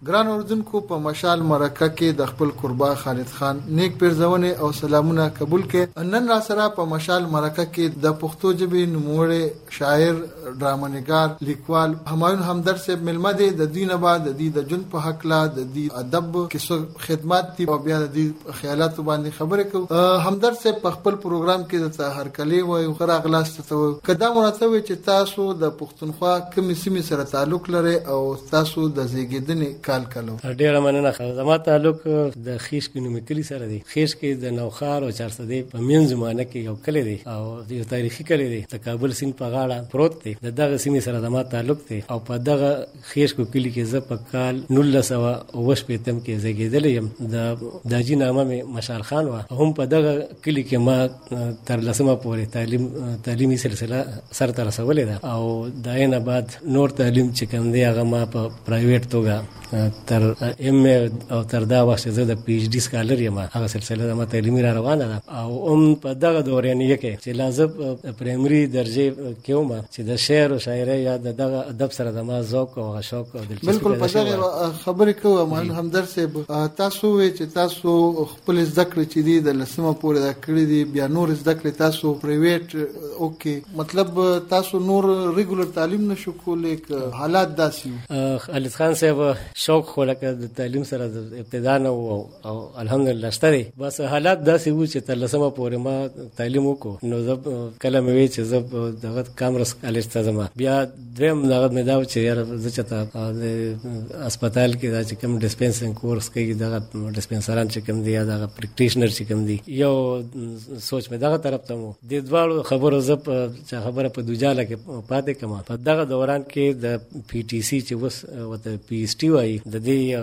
ګران اوردونکو، په مشال مرکه کې د خپل قربا خالد خان نیک پیرزونه او سلامونه قبول کړي. نن را سره په مشال مرکه کې د پښتو ژبې نوموړی شاعر، ډرامانګار، لیکوال همایون همدرد صاحب ملمه دی. د دې نه بعد د دې د جون په حق لا د دې ادب کې خدمات دي او بیا د دې خیالات باندې خبرې کوو. همدرد صاحب په خپل پروګرام کې د هرکلی وایي خو راغلاست ته کدا مراتب چې تاسو د پښتونخوا کوم سیمې سره تعلق لري او تاسو د زیږیدنې کال کلو. ډیره مننه. زما تعلق د خیش کې نومې کلی سره دی. خیش کې د نوخار او 400 په منځ زمانه کې یو کلی دی او یو تاریخي کلی دی. د کابل سیند په غاړه پروت دی. دغه سیمې سره زما تعلق دی او په دغه خیش کو کلی کې زه په کال 1928 کې زیږیدل یم. د داجی نامه مې مشال خان و. هم په دغه کلی کې ما تر لسمه پورې تعلیمي سلسله سره تر رسولې ده او داینه بعد نور تعلیم چې کوم دی هغه ما په پرایویټ توګه تر ام او تر دا وخت زه د پی ایچ ډی سکالر یم. هغه سلسله د ما تعلیمي را روانه ده او په دغه دورانیه کې چې لازم پرایمري درجه کې وم چې د شعر او شاعري یا دغه ادب سره د ما ذوق او شوق او دلچسپي بالکل په دغه خبرې کوم. مهن همدرد صاحب تاسو وی چې تاسو خپل ذکر چې دی د لسمه پورې دا کړی دی، بیا نور ذکر تاسو پرایویټ اوکي، مطلب تاسو نور ریګولر تعلیم نشو کولای. حالات داسې خالد خان صاحب شوق خو لکه د تعلیم سره د ابتدا نه او الحمدلله شته دی. بس حالات داسې وو چې تر لسمه پورې ما تعلیم وکړو. نو زه کله مې وی چې زه دغه کامرس کالج ته ځم. بیا دریم دغه مې دا چې یاره زه چېرته د هسپتال کې دا چې کوم ډسپنسینګ کورس کوي دغه ډسپنسران چې کوم دي یا دغه پریکټیشنر چې کوم دي، یو سوچ مې دغه طرف ته وو. د دواړو خبرو زه چې خبره په دوجاله کې پاتې کړم. په دغه دوران کې د پی ټي سی چې اوس ورته پی ایچ ټي وایي د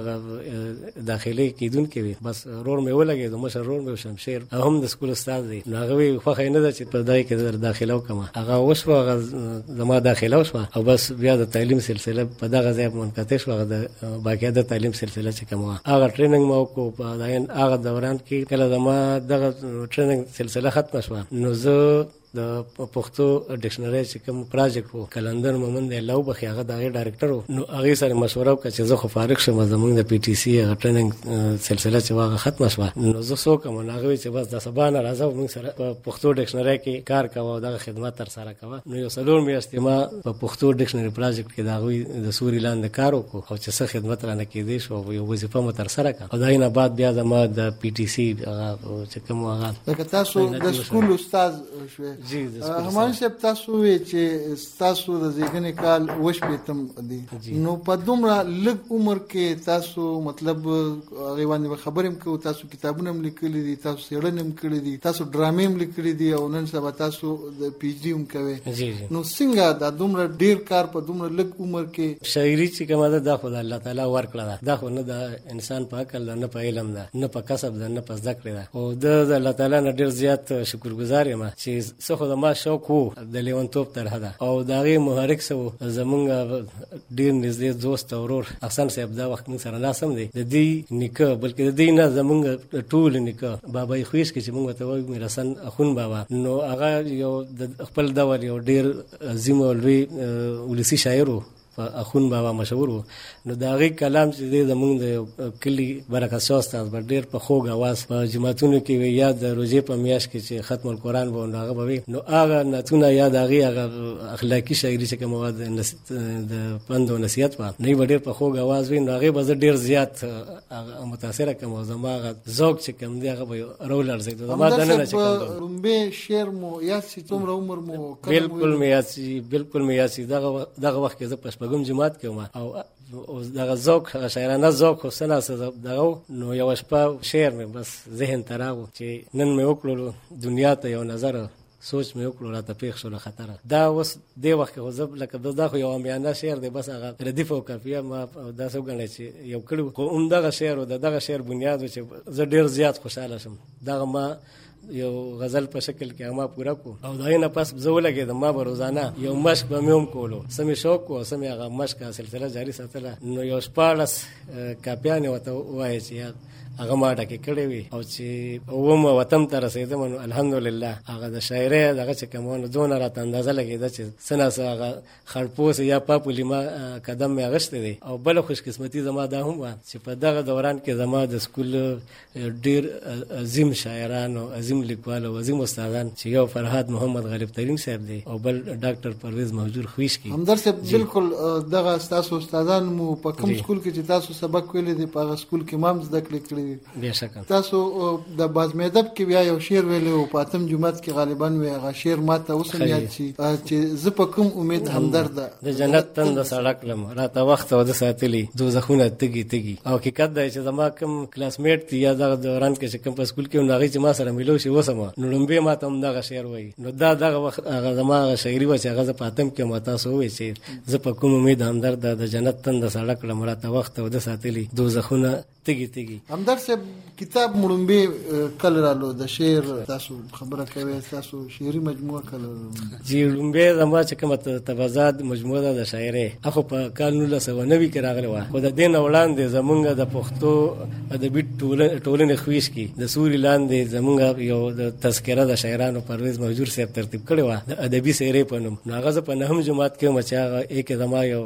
دې داخلي کېدونکي وي. بس رور مې ولګېد، مشر رور مې شمشیر هم د سکول استاد دی. نو هغه وی خوښه نه ده چې په دای کې داخله وکړم. هغه وشوه، هغه زما داخله وشوه او بس بیا د تعلیم سلسله په دغه ځای منقطع شوه. د باقاعده تعلیم سلسله چې کومه هغه ټریننګ مو کو په هغه دوران کې کله زما دغه ټریننګ سلسله ختم شوه. نو زه د پښتو ډکشنری چې کوم پروجیکټ وو کلندر مومند لو بخي هغه د ډایرکټر وو. نو هغه سره مشوره وکړه چې زه خو فارغ شم، زمونږ د پی ټی سی هغه ټریننګ سلسله چې واغه ختم شوه. نو زه سو کوم هغه چې بس د سبا نه راځو موږ سره په پښتو ډکشنری کې کار کوو، دغه خدمت تر سره کوو. نو یو څلور میاشتې ما په پښتو ډکشنری پروجیکټ کې دا د سوري لاندې کار وکړو او چې څه خدمت رانه کېدې شو یو وظیفه مو تر سره کړه. او داینه بعد بیا زما د پی ټی سی هغه چې کوم هغه لکه تاسو د سکول استاد شوي. جی همایون صاحب تاسو وی چې تاسو د زیږنې کال 28 دی. نو په دومره لږ عمر کې تاسو مطلب هغه باندې خبرې کوو، تاسو کتابونه هم لیکلي دي، تاسو څېړنې هم کړې دي، تاسو ډرامې هم لیکلي دي او نن سبا تاسو د پی ایچ ډي هم کوئ. نو څنګه دا دومره ډیر کار په دومره لږ عمر کې؟ شاعري چې کومه ده دا خو د الله تعالی ورکړه ده. دا خو نه د انسان په عقل ده، نه په علم ده، نه په کسب ده، نه په زده کړې ده. او د الله تعالی نه ډیر زیات شکرګزار یم چې څه خو د ما شوق وو د لیونتوب طرحه ده او د هغې محرک څه وو. زمونږ ډېر نږدې دوست او ورور احسن صاحب دا وخت موږ سره ناسم دی. د دې نیکه بلکې د دې نه زمونږ ټول نیکه بابای خویش کې چې موږ ورته وایو میرحسن اخون بابا، نو هغه یو د خپل دور یو ډېر عظیم او لوی ولسي شاعر و، اخون بابا مشهور وو. نو دا غي کلام چې د زمونږ د کلی برکت شاه استاد په ډېر په خوږ आवाज په جماعتونو کې وی یاد د روزې په میاشت کې چې ختم القرآن وو هغه به نو هغه نتونه یاد هغه اخلاقی شاعري چې کوم مواد د پند او نصیحت په نه ډېر په خوږ आवाज وی. نو هغه به ډېر زیات متاثر کوم او زما ذوق چې کوم دی هغه به رولر زید زما دنه چې کوم رومبه شعر مو یا چې څومره عمر مو بالکل میاسي بالکل میاسي دغه وخت کې زه په شپږم جماعت کې وم او دغه ذوق شاعرانه ذوق خو سنا دغه. نو یو شپه شعر مې بس ذهن ته راغو چې نن مې وکړلو دنیا ته یو نظر، سوچ مې وکړو راته پیښ شو له خطره. دا اوس دې وخت کې زه لکه دا خو یو امیانه شعر دی، بس هغه ردیف او کافیه ما داسې وګڼئ چې یو کړی خو همدغه شعر و دغه شعر بنیاد و چې زه ډېر زیات خوشحاله شم. دغه ما یو غزل په شکل کې ما پورا کو او دا نه پس زه ولګېدم. ما به روزانه یو مشق به مې هم کولو، سمې شوق و سمې هغه مشق سلسله جاري ساتله. نو یو 14 کاپیانې ورته ووایي چې هغه ما ډکې کړې وي او چې اوم وطن ته رسیدم نو الحمدلله هغه د شاعرۍ دغه چې کومونه دونه راته اندازه لګېده چې سنا سه هغه خړپوس یا پاپولی ما قدم مې اغشتې دی. او بل خوش قسمتي زما دا هم وه چې په دغه دوران کې زما د سکول ډیر عظیم شاعران او عظیم لیکوال او عظیم استادان چې یو فرهاد محمد غالب ترین صاحب دی او بل ډاکټر پرویز مهجور خویش کی همدر صاحب بالکل دغه تاسو استادان مو په کوم سکول کې چې تاسو سبق ویل دي په سکول کې مام زده کړی بهشکه تاسو د بازمیدب کې بیا یو شعر ویلو په اتم جمعات کې غالبا وی هغه شعر ماته اوسم یاد شي چې ز په کوم امید همدرد د جنت تند سړک لم راته وخت او د ساتلی دوزخونه تګي تګي او حقیقت دی چې زما کوم کلاس میټ یا دغه دوران کې چې کوم په سکول کې ناغي چې ما سره ملو شي وسمه نو لمبه ما ته دغه شعر وای نو دغه وخت هغه زما شاعري و چې هغه په اتم کې ما تاسو وای چې ز په کوم امید همدرد د جنت تند سړک لم راته وخت او د ساتلی دوزخونه تګي تګي. همدر صاحب کتاب مړمبه کله رالو د شعر تاسو خبره کوي تاسو شعري مجموعه کله جی لمبه زما چې کومه تبازات مجموعه د شاعري اخو په کال 1990 کې راغله و خو د دین وړاندې زمونږ د پښتو ادبي ټولنې خویش کی د سوري لاندې زمونږ یو د تذکره د شاعرانو پرویز مهجور صاحب ترتیب کړی و د ادبي شاعري په نوم ناغه په نهم جماعت کې مچا یک زما یو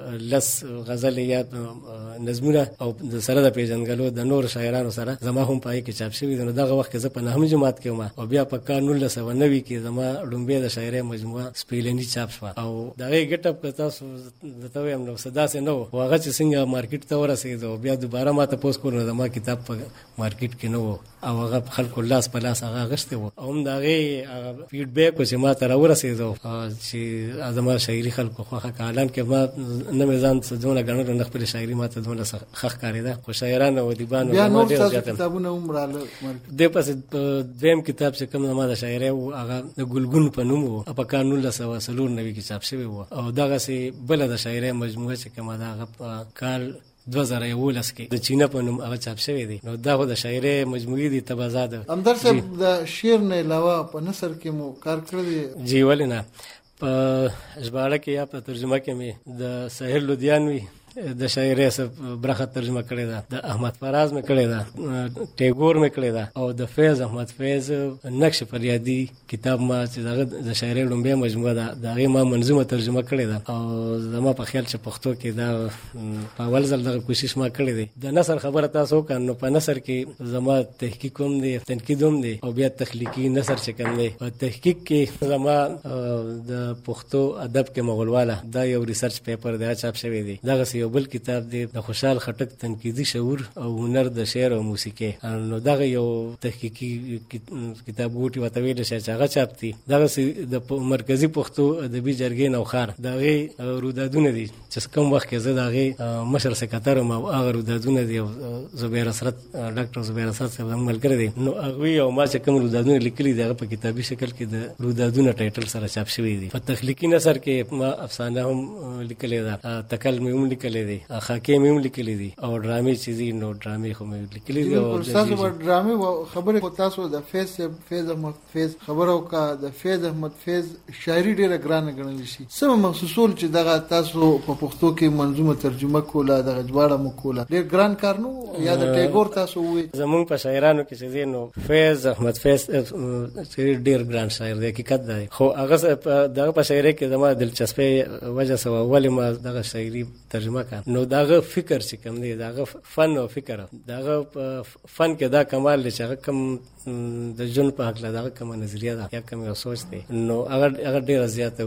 لس غزل یا نظمونه او د سره د پیژنګلو د نور شاعرانو سره زما هم پای کې چاپ شوی نو دغه وخت کې زه په نهم جماعت کې ما او بیا په کال 1990 کې زما لومبه د شاعري مجموعه سپیلنی چاپ شو او دغه ګټپ کتا د تویم نو صدا سه نو هغه چې څنګه مارکیټ ته ورسېدو بیا دوباره ما ته پوس کول نو زما کتاب په مارکیټ کې نو او هغه خلکو لاس په لاس هغه غشته و او هم دغه فیډبیک چې ما ته راورسېدو چې ازما شاعري خلکو خو اعلان کې ما نه میزان څونه غنړو نه خپل شاعري ما ته دونه خخ کاریدا خو شاعران او دیبانو ما ډېر کتابونه عمراله د پس دیم کتاب چې کوم ما د شاعري او هغه د ګلګون په نوم او په کال 1990 کې چاپ شوی و او دغه سي بل د شاعري مجموعه چې کوم دا کال 2011 کې د چینا په نوم هغه چاپ شوی دی نو دا د شاعري مجموعه دي تبازات همدر صاحب د شعر نه علاوه په نثر کې مو کار کړی جی ولنه په ژباړه کې یا په ترجمه کې مې د سهیل لودیانوی د شاعري سب برخه ترجمه کړې ده د احمد فراز مې کړې ده ټیګور مې کړې ده او د فیض احمد فیض نقش فریادي کتاب ما چې د شاعري لومبه مجموعه ده دغه ما منظومه ترجمه کړې ده او زما په خیال چې پښتو کې دا په اول ځل دغه کوشش ما کړې ده. د نثر خبره تاسو کنه په نثر کې زما تحقیق هم دي تنقید هم دي او بیا تخلیقي نثر چې کوم دي په تحقیق کې زما د پښتو ادب کې مغولواله دا یو ریسرچ پیپر دی چاپ شوی دی دغه یو بل کتاب دی د خوشحال خټک تنقیدي شعور او هنر د شعر او موسیقي نو دغه یو تحقیقي کتاب ګوټي وتویل شي چې هغه چاپ دي دغه د مرکزی پښتو ادبي جرګې نوخار دغه رودادونه دي چې کوم وخت کې زه دغه مشر سکرټر او هغه رودادونه دي زبیر اسرت ډاکټر زبیر اسرت صاحب ملګری دي نو هغه او ما چې کوم رودادونه لیکلي دغه په کتابي شکل کې د رودادونه ټایټل سره چاپ شوی دي. په تخلیقي نثر کې ما افسانه هم لیکلې ده تکل مې هم لیکلې دي خاکې مې هم لیکلې دي او ډرامې چې دي نو ډرامې خو مې لیکلې دي او تاسو په ډرامې خبره کو تاسو د فیض احمد فیض خبرو کا د فیض احمد فیض شاعري ډیره ګرانه ګڼل شي سم مخصوصول چې دغه تاسو په پښتو کې منظومه ترجمه کوله د غجواړه مو کوله ډیر ګران کار نو یا د ټیګور تاسو وې زمونږ په شاعرانو کې چې نو فیض احمد فیض ډیر ګران شاعر دی حقیقت دی خو هغه دغه په شاعري کې زما دلچسپي وجه سو ولې ما دغه شاعري ترجمه نو داغه فکر چې کوم دی داغه فن او فکر داغه فن کې دا کمال چې هغه کم د جون په حق له داغه کوم نظریه ده یا کوم یو سوچ دی نو هغه ډیره زیاته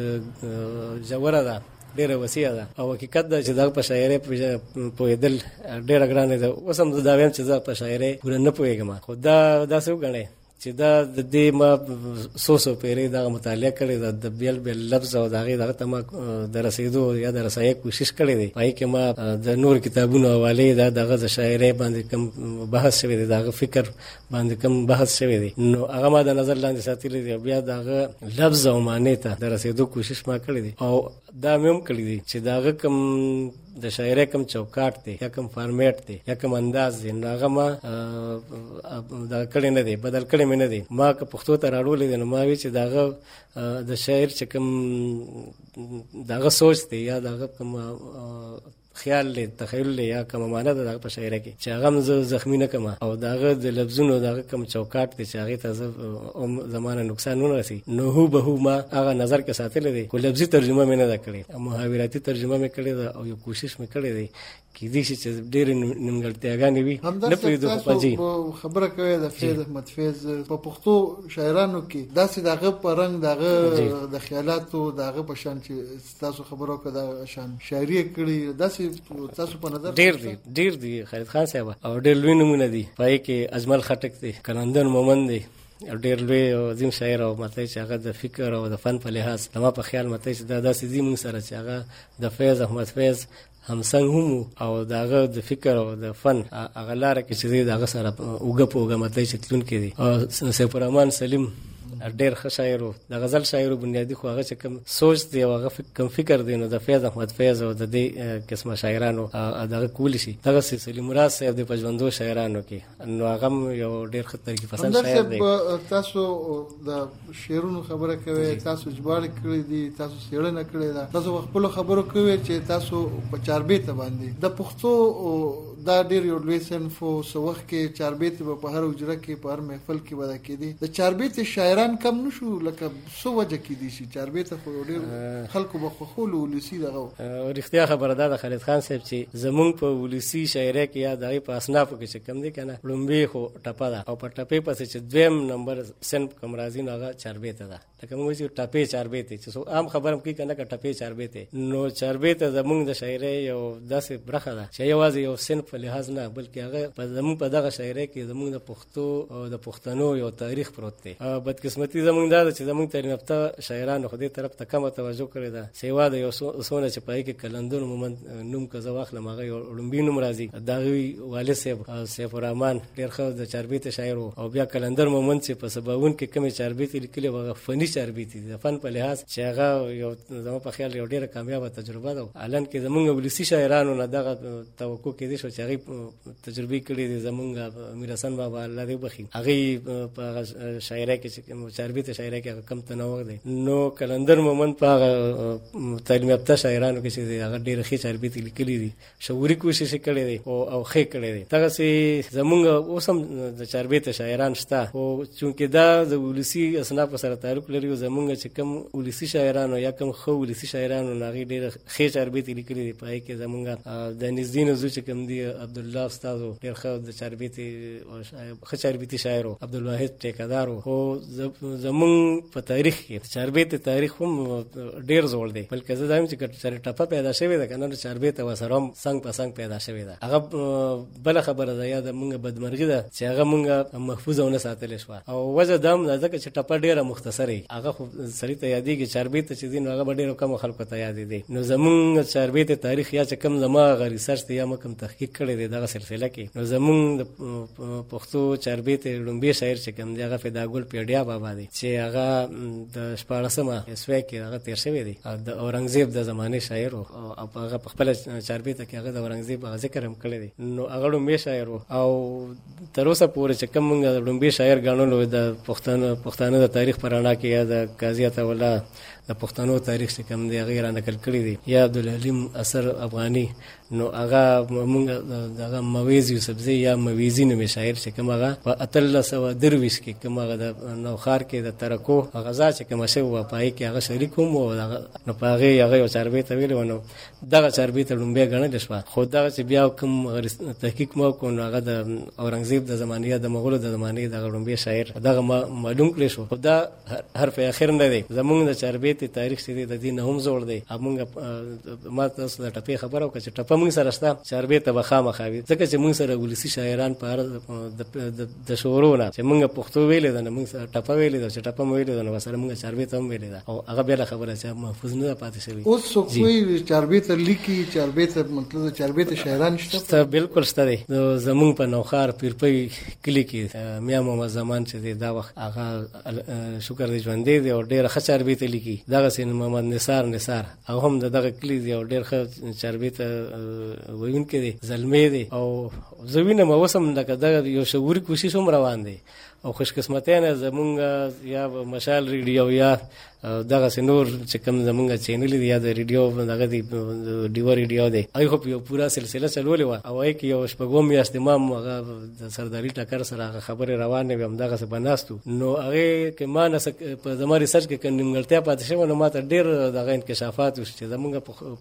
جوړه ده ډیره وسیعه ده او حقیقت ده چې دا په شاعري په دل ډیره ګرانه ده اوسم دا ویم چې دا په شاعري پوره نه پوهیږم خو دا څه وګڼي چې دا د دې ما سوسو پیری دا مطالعه کړی د بیل لفظ او دغه ته ما د رسیدو یا د رسایي کوشش کړی دی پای کې ما د نور کتابونو حواله دغه د شاعري باندې کوم بحث شوی دی دغه فکر باندې کوم بحث شوی دی نو هغه ما د نظر لاندې ساتلی دی بیا دغه لفظ او معنی ته د رسیدو کوشش ما کړی دی او دا مې هم کړی دی چې دغه کوم د شاعري کوم چوکاټ دی یا کوم فارمیټ دی یا کوم انداز دی هغه ما دا کړی نه دی بدل کړی مې نه دی ما که پښتو ته راوړل دي نو ما وی چې داغه د شاعر چې کوم داغه سوچ دی یا داغه کوم خیال له تخیل له یا کوم معنا ده په شاعرۍ کې چې هغه زخمی نه کما او داغه د لفظونو داغه کوم چوکاټ کې چې هغه ته زمانه نقصان نه رسي نو هو به ما هغه نظر کې ساتل دي کو لفظي ترجمه مې نه کړې محاوراتي ترجمه مې کړې ده او یو کوشش مې کړې ده کې دې چې ډېر نیمګړتیاګانې وي نه پېدو په جی خبره کوي د فیض احمد فیض په پښتو شاعرانو کې داسې دغه په رنګ دغه د خیالاتو دغه په شان چې تاسو خبرو کې د شان شاعري کړي داسې تاسو په نظر ډېر دي خالد خان صاحب او ډېر لوی نمونه دي پای کې اجمل خټک دی کلندر مومن دی او ډېر لوی او عظیم شاعر او مطلب چې هغه د فکر او د فن په لحاظ زما په خیال مطلب چې دا داسې دي موږ سره چې هغه د فیض احمد فیض همسنګ هم او داغه د فکر او د فن هغه لاره کې چې داغه سره اوګه پوګه مطلب چې تلون کې دي او سیف الرحمن سلیم ډېر ښه شاعر و د غزل شاعر بنیادی خو هغه چې کوم سوچ دی او هغه کوم فکر دی نو د فیض احمد فیض او د دې قسمه شاعرانو دغه کول شي دغه سلیم مراد صاحب د پجوندو شاعرانو کې نو هغه یو ډېر ښه طریقې پسند شاعر دی تاسو د شعرونو خبره کوي تاسو جبار کړی دي تاسو سیړنه کړی ده تاسو خپل خبرو کوي چې تاسو په چاربیته باندې د پښتو دا ډېر یو لوی صنف او سوخ کې چاربیته په هر اجره کې په هر محفل کې ودا کېدي د چاربیته شاعران کم نشو لکه سو وجه کې دي چې چاربیته خو ډېر خلکو به خول ولسی دغه رښتیا خبره ده خالد خان صاحب چې زمونږ په ولسی شاعرۍ کې یا دغه په اصناف کې چې کم دي کنه لومبي خو ټپه ده او په ټپې پسې چې دویم نمبر صنف کوم راځي نو هغه چاربیته ده لکه موږ چې ټپې چاربیته چې عام خبرم کې کنه ک ټپې چاربیته نو چاربیته زمونږ د شاعرۍ یو داسې برخه ده چې یوازې یو صنف په لحاظ نه بلکې هغه زمونږ په دغه شاعرۍ کې زمونږ د پښتو او د پښتنو یو تاریخ پروت دی بدقسمتي زمونږ دا چې زمونږ تعلیم یافته شاعرانو خو دې طرف ته کمه توجه کړې ده سیوا د یو سونه چې پای کې کلندر مومن نوم که زه واخلم هغه یو لومبي نوم راځي دغه والد صاحب سیف الرحمن ډېر ښه د چاربیته شاعر او بیا کلندر مومن چې په سباون کې کومې چاربیته لیکلې هغه فني چاربیته د فن په لحاظ چې هغه یو زما په خیال یو ډېره کامیابه تجربه ده الان کې زمونږ ولسی شاعرانو نه دغه توقع کېدی شو چې هغه تجربه کړې دي زمونږ میر حسن بابا الله دې بخي هغه په شاعرۍ کې چې چاربیته شاعرۍ کې کم تنوع دی نو کلندر مومن په تعلیم یافته شاعرانو کې چې هغه ډېر ښه چاربیته لیکلي دي شعوري کوشش کړی دی او ښه کړی دی دغه سي زمونږ اوس هم د چاربیته شاعران شته او چونکې دا د ولسی اصناف سره تعلق لري زمونږ چې کوم ولسی شاعرانو یا کوم خو ولسی شاعرانو هغه ډېر ښه چاربیته لیکلي دي پای کې زمونږ د نږدې زو چې کوم دی عبد الله استاد ډېر ښه د چاربیته او ښه چاربیته شاعر عبدالواحد ټیکادار او زمونږ په تاریخ کې چاربیته تاریخ هم ډېر زوړ دی بلکې زه دایم چې ټپه پیدا شوې ده کنه چاربیته وسره هم څنګ په څنګ پیدا شوې ده هغه بل خبره ده یا د مونږ بدمرغي ده چې هغه مونږ محفوظ او نه ساتل شو او وجه دام ده چې ټپه ډېره مختصره هغه خو سړی ته یادېږي چاربیته چې دین هغه ډېر کم خلکو ته یاد دي نو زمونږ چاربیته تاریخ یا چې کم زما ریسرچ یا کوم تحقیق کړی دی دغه سلسله کې نو زمونږ د پښتو چاربیته لومبي شاعر چې کوم دی هغه فداګل پیډیا بابا دی چې هغه د 14مه اسوي کې هغه تیر شوی دی د اورنګزیب د زمانه شاعر او هغه په خپل چاربیته کې هغه د اورنګزیب ذکر هم کړی دی نو هغه لومبي شاعر او تر اوسه پورې چې کوم موږ لومبي شاعر ګڼلو د پښتانه د تاریخ پرانا کې یا د قاضي عطا الله د پښتنو تاریخ چې کوم دی غیر نقل کړی دی یا عبدالحلیم اثر افغاني نو هغه موږ دغه مویز یوسفزی یا مویزی نومي شاعر چې کوم هغه په 1323 کې کوم هغه د نوخار کې د ترکو غزا چې کوم شی و پای کې هغه شریک هم و نو پاغه هغه یو چاربیته ویل ونو دغه چاربیته لومبه غنل شو خو دغه چې بیا کوم تحقیق مو کو نو هغه د اورنګزیب د زمانه د مغولو د زمانه د لومبه شاعر دغه معلوم کړی شو دا حرف اخر نه دی زمونږ د چاربیته تاریخ چې د دین هم زوړ دی موږ ما تاسو د ټپې خبرو کړه چې ټپه موږ سره شته چاربیته بخامه خوي ځکه چې موږ سره ولسی شاعران په د شعرونه چې موږ پښتو ویلې ده موږ سره ټپه ویلې ده چې ټپه ویلې ده نو سره موږ چاربیته هم ویلې ده او هغه بل خبره چې محفوظ نه پاتې شوی اوس څو کوئی چاربیته لیکي چاربیته مطلب چاربیته شاعران شته بالکل شته دي زمونږ په نوخار پیرپي کلی کې میا محمد زمان چې دا وخت هغه شکر دې ژوند دی او ډېر ښه چاربیته لیکي دغه سین محمد نثار هغه هم دغه کلی دی او ډېر ښه چاربیته وین کې دی زلمې دی او زوینه مو وسم لکه دا یو شعوري کوشش هم روان دی او خوش قسمتانه زمونږ یا مشال ریډیو یا دغه سنور چې کوم زمونږ چینل دی یا د ریډیو دغه دی ډیو ریډیو دی ای هوپ یو پورا سلسله چلولې و او ای کې یو شپږم میاشت امام هغه د سرداری ټکر سره خبره روانه وي هم دغه څه بناستو نو هغه کې ما نه په زماري سرچ کې نیمګړتیا پاتې شو نو ماته ډیر دغه انکشافات چې زمونږ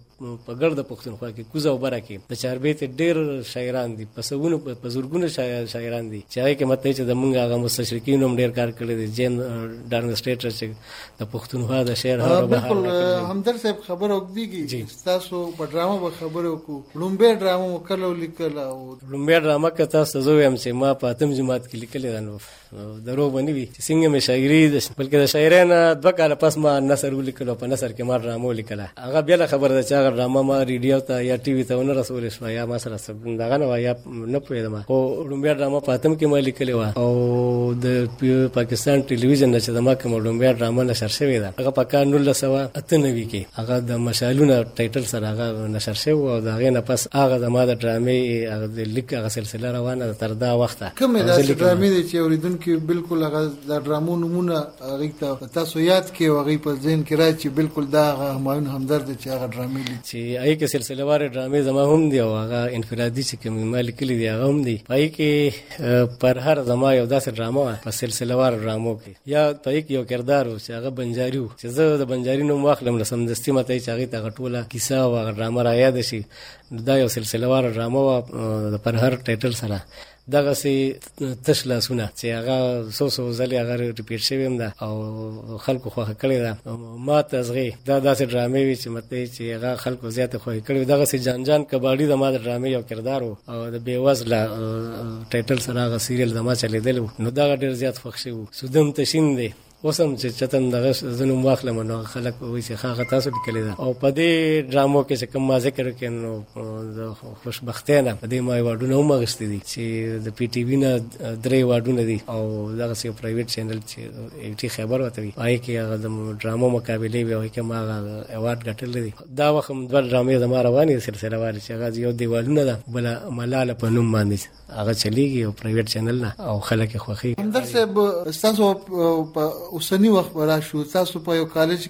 په ګرد پښتونخوا کې کوزه وبره کې د چاربیت ډیر شاعران دي په سونو په زورګونو شاعران دي چې هغه کې مته چې زمونږ هغه مستشرقین هم ډیر کار کړی دي جین ډارن سټیټر چې د پښتونخوا د شعر هغه بالکل همدر صاحب خبر وکړي تاسو په ډرامه به خبرو کو لومبه ډرامه وکړو لیکل او لومبه ډرامه که تاسو زه وایم چې ما په اتم جماعت کې لیکل نو درو باندې وی چې څنګه مې شاعري بلکې د شاعرانه 2 کال پس ما نثر ولیکلو په نثر کې ما ډرامه ولیکله هغه بیا خبر ده چې هغه ډرامه ما ریډیو ته یا ټي وي ته ونه رسول شو یا ما سره دغه نه یا نه پوهیدم او لومبه ډرامه په اتم کې ما لیکلې و او د پاکستان ټلویزیون چې د ما کوم لومبه ډرامه نشر شوې ده هغه په کال 1998 کې هغه د مشالونه ټایټل سره هغه نشر شوی او دغه نه پس هغه د ما د ډرامې هغه د لیک هغه سلسله روانه تر دا وخته کومه د ډرامې چې اوریدونکو بالکل هغه د ډرامو نمونه هغه تاسو یاد کې هغه په ذهن کې راځي بالکل دا همایون همدرد چې هغه ډرامې لیکي چې هغه کې سلسله واره ډرامې زما هم دی او هغه انفرادي چې کوم مالک لیدي هغه هم دی پای کې پر هر زما یو داسې ډرامه په سلسله واره ډرامو کې یا پای کې یو کردار او چې هغه بنجاري و چې زه د بنجاري نوم واخلم لسم دستی مته چې هغه ته غټوله کیسه او ډرامه را یاد شي دا یو سلسله واره ډرامه د پر هر ټایټل سره دغه سي تشلا سونه چې هغه سو ځلې هغه ریپیټ شوی هم ده او خلکو خوښه کړی ده ما تزغی دا داسې ډرامې وي چې مته چې هغه خلکو زیاته خوښه کړی دغه سي جان جان کباړي د ما د ډرامې یو کردار او د بیوزله ټایټل سره هغه سیریل د ما چلیدل نو دا ډیر زیات خوښ شو سودم تشین دی اوسم چې چتن دغه زنوم واخلم نو خلک وایي چې هغه تاسو لیکلی ده او په دې ډرامو کې چې کوم ما ذکر کړ نو د خوشبختانه په دې ما ایوارډونه هم اخیستي دي چې د پی ټی وی نه 3 ایوارډونه دي او دغه یو پرایویټ چینل چې ایټي خبر وته وي هغه کې هغه د ډرامو مقابله وي او کې ما ایوارډ ګټل دي دا وخت هم د ډرامې د ما رواني سلسله واري چې هغه یو دیوالونه ده بل ملاله په نوم باندې هغه چلیږي او پرایویټ چینل نه او خلک خوخي همدر صاحب تاسو په اوسنی وخت راشو تاسو په یو کالج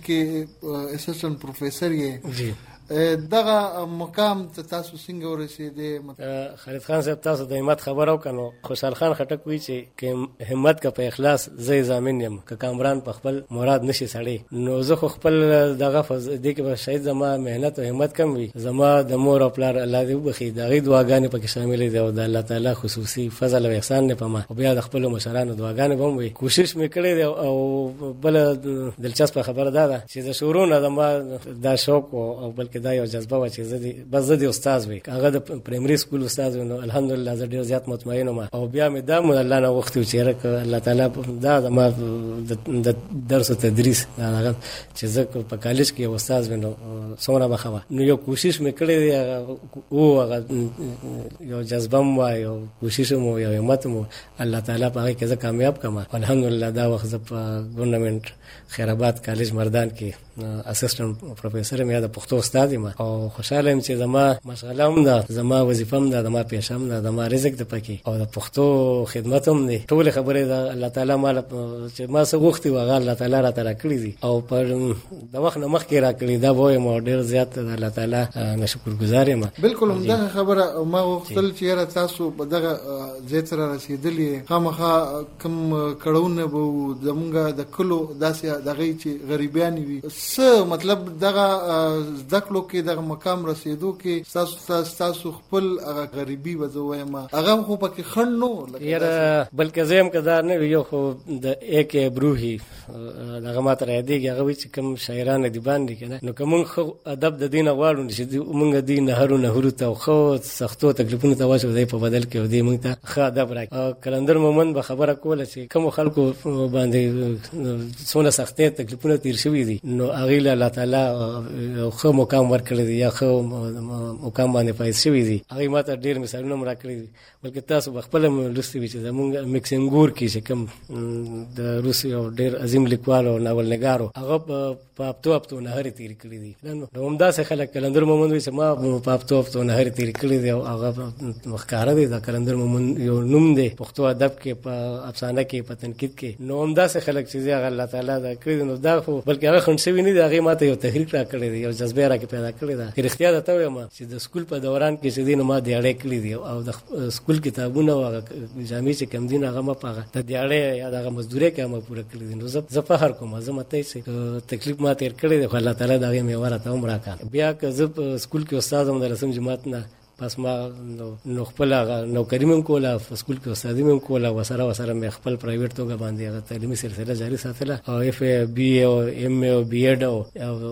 کې اسسټنټ پروفیسور یې دغه مقام ته تاسو څنګه ورسېدې خالد خان صاحب تاسو د همت خبرو کنو خوشحال خان خټک وی چې همت کا په اخلاص زې ضامن یم ک کامران په خپل مراد نشي سړی نو زه خپل دغه دې کې به شاید زما مهنت او همت کم وي زما د مور او پلار الله دې وبخي دغه دعاګانې پکې شامل دي او د الله تعالی خصوصي فضل او احسان نه پما او بیا د خپل مشرانو دعاګانې به وي کوشش مې کړې او بل دلچسپ خبره ده چې د شورونه زما دا شوق او بلکې دا یو جذبه و چې بس زه د استاد وي هغه د پرایمري سکول استاد نو الحمدلله زه ډیر زیات مطمئن یم او بیا مې دا مون الله نه وختو چې رک الله تعالی دا ما د درس او تدریس هغه چې زه په کالج کې استاد ونو سونه بخوا نو یو کوشش مې کړې او هغه یو جذبه مو یو کوشش مو یو همت مو الله تعالی په هغه کې زه کامیاب کما الحمدلله دا وخت په ګورنمنت خیرآباد کالج مردان کې اسسټنټ پروفیسور مې د پښتو استاد یم او خوشاله یم چې زما مشغله هم ده زما وظیفه هم ده زما پیشه هم ده زما رزق ده پکې او د پښتو خدمت هم دي ټول خبرې ده الله تعالی مال چې ما څه غوښتي وغه الله تعالی را تر کړی دي او پر د وخت نه مخکې را کړی دا وای مو ډیر زیات الله تعالی نه شکرګزار یم بالکل هم دا خبره ما وختل چې تاسو په دغه ځای سره رسیدلې خامخا کم کړهونه به زمونږ د کلو داسې دغه چې غریبیان وي څه مطلب دغه ذکرو کې دغه مقام رسیدو کې تاسو خپل هغه غریبي وځوي ما هغه خو پکې خند نو یاره بلکې زم کدار نه یو خو د یک بروحي دغه ماته را دیږي هغه چې کوم شاعران دي باندې کنه نو کوم خو ادب د دین غواړو چې موږ دین نهرو ته خو سختو تکلیفونو ته واچو دی په بدل کې دی موږ ته ښه ادب راکړي کلندر مومن به خبره کوله چې کوم خلکو باندې څونه سختې تکلیفونه تیر شوي دي نو نو هغه له الله تعالی یو ښه مقام ورکړی دی یا ښه مقام باندې فایز شوی دی. هغه ماته ډیر مثالونه هم راکړي دي، بلکې تاسو به خپل لوستي وي چې زمونږ میکسنګور کې چې کوم د روس یو ډیر عظیم لیکوال او ناول نګارو هغه په هفتو نهارې تېرې کړي دي. نو همداسې خلک قلندر مومند وایي چې ما په هفتو نهارې تېرې کړي دي او هغه ښکاره دی. دا قلندر مومند یو نوم دی پښتو ادب کې، په افسانه کې، په تنقید کې. نو همداسې خلک چې هغه الله تعالی دا کړي دي، نو دا خو بلکې هغه خنډ شوي نه دي، هغې ما ته یو تحریک را کړی دی، یو جذبه را کې پیدا کړې ده. چې رښتیا درته ووایم چې د سکول په دوران کې چې دی نو ما دیاړې کړي دي او د سکول کتابونه او هغه جامې چې کوم دي نو هغه ما په هغه د دیاړې یا د هغه مزدورۍ کې ما پوره کړي دي. نو زه فخر کوم، زه ماته چې تکلیف ما تېر کړی دی خو الله تعالی د هغې میوه راته هم راکړه. بیا که زه په سکول کې استاد وم د 10م جماعت نه، پس ما نو خپل نوکري مې کوله، په سکول کې استادي مې کوله، وسره مې خپل پرایویټ توګه باندې هغه تعلیمي سلسله جاري ساتله او اف بي اي او ام اي او بي ایډ او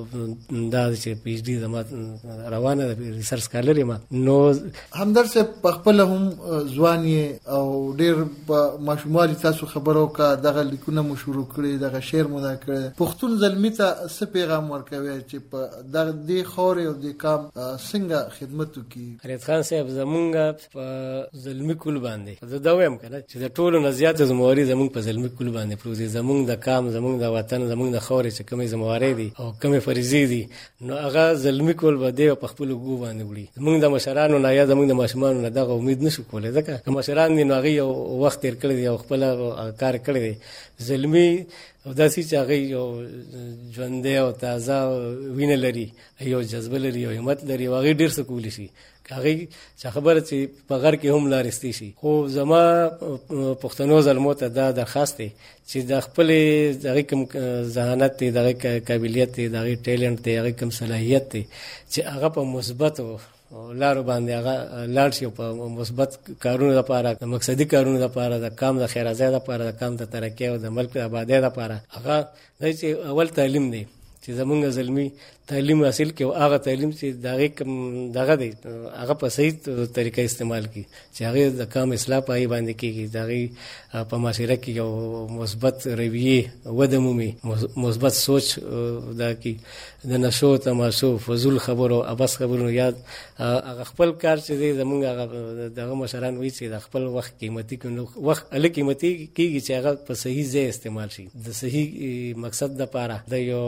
دا چې پی ایچ ډي زما روانه ده، ریسرچ سکالر یم. نو همدرد صاحب په خپل هم ځوان او ډیر په ماشوموالي تاسو خبرو کا دغه لیکونه مو شروع کړي، دغه شعر مو دا کړی. پښتون زلمي ته څه پیغام ورکوي چې په دغه دې خاورې او دې کام څنګه خدمت وکړي؟ خان صاحب زمونږ په زلمی کول باندې زه دا وایم کنه چې د ټولو نه زیاته ذمہواري زمونږ په زلمی کول باندې پروت دي. زمونږ د کام، زمونږ د وطن، زمونږ د خاورې چې کومې ذمہواري دي او کومې فریضې دي نو هغه زلمی کول به دی په خپل ګو باندې وړي. زمونږ د مشرانو نه یا زمونږ د ماشومانو نه دغه امید نشو کولای، ځکه که مشران دي نو هغه یو وخت تیر کړی دی او خپل کار کړی دی. زلمی او داسې چې هغه یو ژوندی او تازه وینه لري، یو جذبه لري، یو همت لري او هغه ډیر څه کولی شي. هغه چې خبره چې په غر کې هم لارستی شي. خو زما پښتنو زلمو ته دا درخواست دی چې د خپل دغه کوم ذهانت دی، دغه قابلیت دی، دغه ټیلنټ دی، دغه کوم صلاحیت دی چې هغه په مثبت لارو باندې هغه لاړ شي، په مثبت کارونو لپاره، د مقصدي کارونو لپاره، د کام د خیرازۍ لپاره، د کام د ترقۍ او د ملک د آبادۍ لپاره. هغه دی چې اول تعلیم دی چې زمونږ زلمی تعلیم حاصل کړي او هغه تعلیم چې دغه دی هغه په صحیح طریقه استعمال کړي چې هغه د کام اصلاح پای باندې کېږي، دغه په معاشره کې یو مثبت رویه وده مومي، مثبت سوچ دا کې د نشو تماشو فضول خبرو ابس خبرو یاد هغه خپل کار چې دی زمونږ هغه دغه مشران وایي چې د خپل وخت قیمتي کړو، وخت الګ قیمتي کېږي چې هغه په صحیح ځای استعمال شي، د صحیح مقصد لپاره، د یو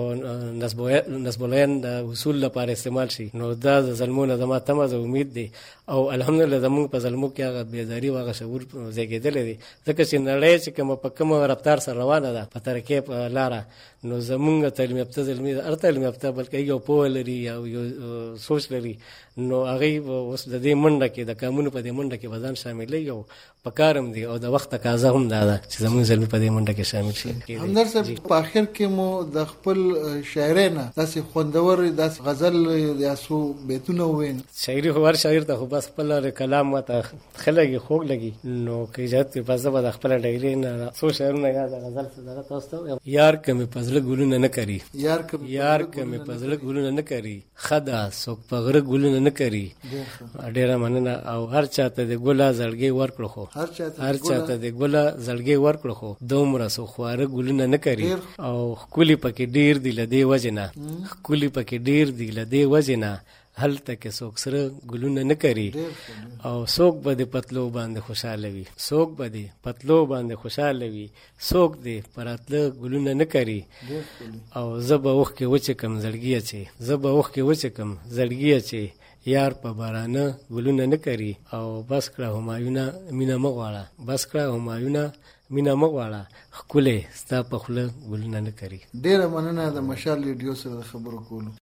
نسبولین د اصول لپاره استعمال شي. نو دا د زلمونو زما تمه د امید دی او الحمدلله زمونږ په زلمو کې هغه بیداری او هغه شعور زیږېدلی دی، ځکه چې نړۍ چې کومه په کومه رفتار سره روانه ده په ترقۍ په لاره، نو زمونږ تعلیم یافته زلمي هر تعلیم یافته بلکې یو پوهه لري او یو سوچ لري، نو هغه اوس د دې منډه کې د کامونو په دې منډه کې وزن شاملې او پکارم دی او د وخت تقاضا هم ده چې زمونږ زلمي په دې منډه کې شامل شي. همدرد صاحب په اخر کې مو د خپل شاعرۍ نه داسې خوندور داسې غزل یا څو بیتونه وویل؟ شاعري خو هر شاعر ته خو بس خپل کلام ماته ښه لګي، خوږ لګي، نو که اجازت وي بس زه به د خپله ډایري نه څو شعرونه یا د غزل څه تاسو ته وایم. یار که مې په زړه ګلونه نه کري، یار که مې په زړه ګلونه نه کري، ښه ده څوک په غره ګلونه نه کري. ډېره مننه. او هر چاته د ګله زړګی ورکړو خو هر چاته د ګله زړګی ورکړو خو دومره څو خواره ګلونه نه کري. او ښکلي پکې ډېر دي له دې وجې نه، ښکلي پکې ډېر دي له دې وجې نه، هلته کې څوک سره ګلونه نه کري. او څوک به د پتلو باندې خوشاله وي، څوک به د پتلو باندې خوشاله وي، څوک د پراتله ګلونه نه کري. او زه به اوښکې وچکم زړګي اچي، زه به اوښکې وچکم زړګي اچي، یار په بارانه ګلونه نه کري. او بس کړه همایونه مینه مه غواړه، بس کړه همایونه مینه مه غواړه، ښکلې ستا په خوله ګلونه نه کري. ډېره مننه د مشال ریډیو سره د خبرو کولو.